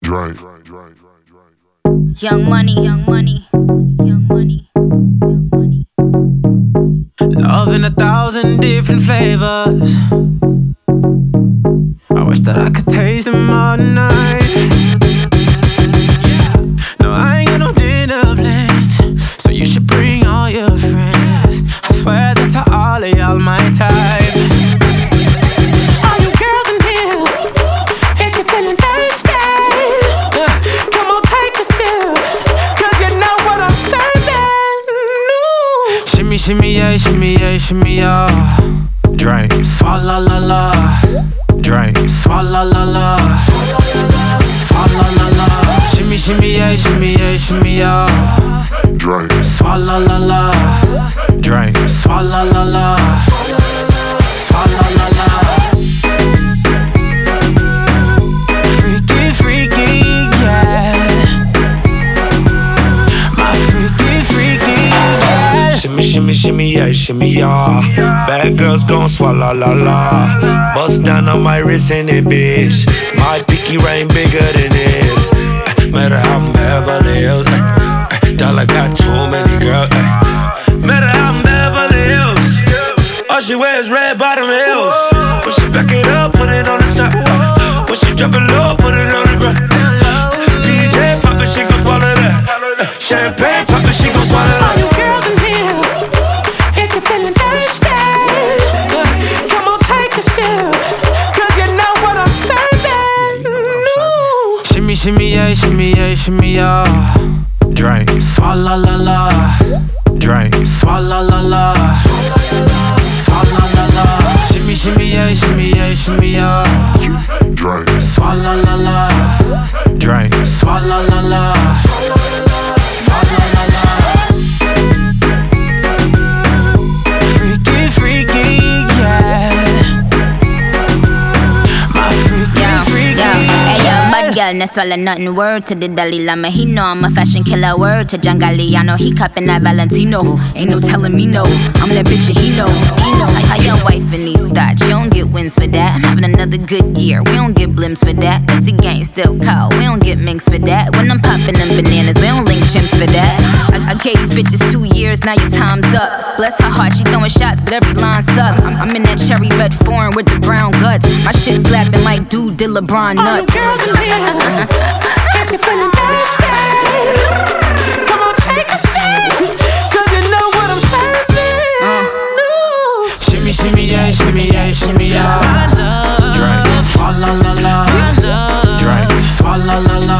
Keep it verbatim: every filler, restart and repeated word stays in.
Drink. Young money, young money, young money, young money. Love in a thousand different flavors. I wish that I could taste them all night. No, I ain't got no dinner plans, so you should bring all your friends. I swear that to all of y'all my type. All you girls in here, if you're feeling thirsty, uh, come on take a sip, cause you know what I'm serving. No. Shimmy, shimmy, yeah, shimmy, yeah, shimmy, yeah. Drink, swalla la la. Drink, swalla la la. Swalla la la. Shimmy, shimmy, yeah, shimmy, yeah, shimmy, yeah. Drink. Swalla la la. Drink, swalla la la. Swalla la la. Freaky, freaky, yeah. My freaky, freaky, yeah. Shimmy, shimmy, shimmy, yeah, shimmy, yeah. Bad girls gon' swallow la la. Bust down on my wrist in it, bitch. My pinky ring bigger than this. Uh, matter how I'm Beverly Hills. Uh, uh, dollar got too many girls. Uh, matter how I'm Beverly Hills. All she wears red bottom heels. When she back it up, put it on the top. Uh, when she drop it low, put it on the ground. D J pop it, she gon' swallow that. Uh, champagne pop it, she gon' swallow that. All you girls in here, if you're feeling thirsty, uh, come on take a sip, cause you know what I'm serving. No. Shimmy, shimmy, yeah, shimmy, yeah, shimmy, yeah. Drink, swalla la la. Drink, swalla la la. Swalla la la. Shimmy, shimmy, yeah, shimmy, yeah, shimmy, yeah. Drink. Swalla la la. Drink, swalla la la. Swalla la la. Freaky, freaky, yeah. My freaky, Yo, freaky, yo, hey yo, yeah. bad girl, no swallow nothing. Word to the Dalai Lama, he know I'm a fashion killer. Word to John Galliano, he cupping that Valentino. Ain't no telling me no, I'm that bitch and he know. He know. How your wife in these thoughts, you don't get wins for that. I'm having another good year, we don't get blimps for that. That's the gang still cold, we don't get minks for that. When I'm popping them bananas, we don't link chimps for that. I, I gave these bitches two years, now your time's up. Bless her heart, she throwing shots, but every line sucks. I'm, I'm in that cherry red foreign with the brown guts. My shit slapping like dude did LeBron All you nuts. girls in here, if you're feeling thirsty, come on take a sip, cause you know what I'm serving. Uh. No. Shimmy, shimmy, yeah, shimmy, yeah, shimmy, yeah. I love Drink, swalla la la. I love Drink, swalla la la.